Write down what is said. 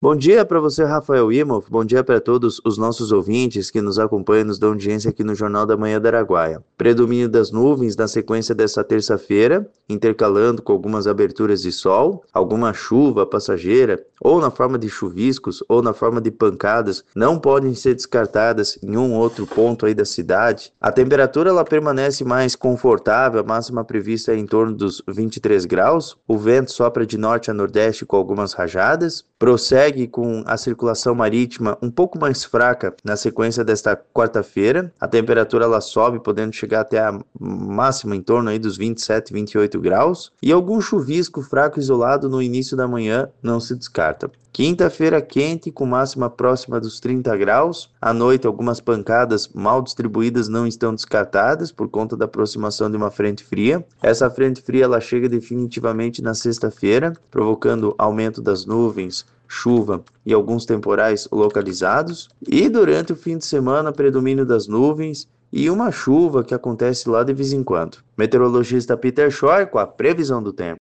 Bom dia para você, Rafael Imhoff. Bom dia para todos os nossos ouvintes que nos acompanham e nos dão audiência aqui no Jornal da Manhã da Araguaia. Predomínio das nuvens na sequência desta terça-feira, intercalando com algumas aberturas de sol, alguma chuva passageira, ou na forma de chuviscos, ou na forma de pancadas, não podem ser descartadas em um ou outro ponto aí da cidade. A temperatura ela permanece mais confortável, a máxima prevista é em torno dos 23 graus. O vento sopra de norte a nordeste com algumas rajadas. Prossegue com a circulação marítima um pouco mais fraca na sequência desta quarta-feira. A temperatura ela sobe, podendo chegar até a máxima em torno aí dos 27, 28 graus. E algum chuvisco fraco isolado no início da manhã não se descarta. Quinta-feira quente, com máxima próxima dos 30 graus. À noite, algumas pancadas mal distribuídas não estão descartadas por conta da aproximação de uma frente fria. Essa frente fria ela chega definitivamente na sexta-feira, provocando aumento das nuvens, chuva e alguns temporais localizados. E durante o fim de semana, predomínio das nuvens e uma chuva que acontece lá de vez em quando. Meteorologista Peter Schor com a previsão do tempo.